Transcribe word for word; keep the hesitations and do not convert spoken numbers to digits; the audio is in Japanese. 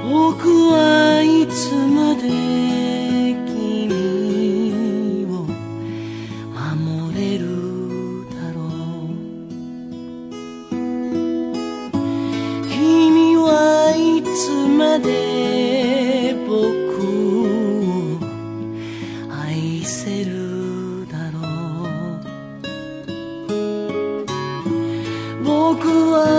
僕はいつまで君を守れるだろう。君はいつまで僕を愛せるだろう。僕は